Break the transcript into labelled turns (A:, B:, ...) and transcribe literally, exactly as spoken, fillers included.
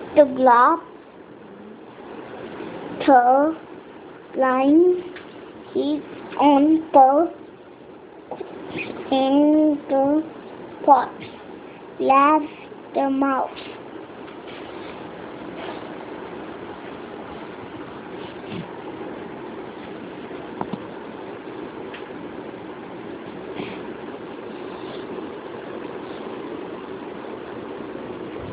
A: The globe, the line is on the in the pot. Left the mouse.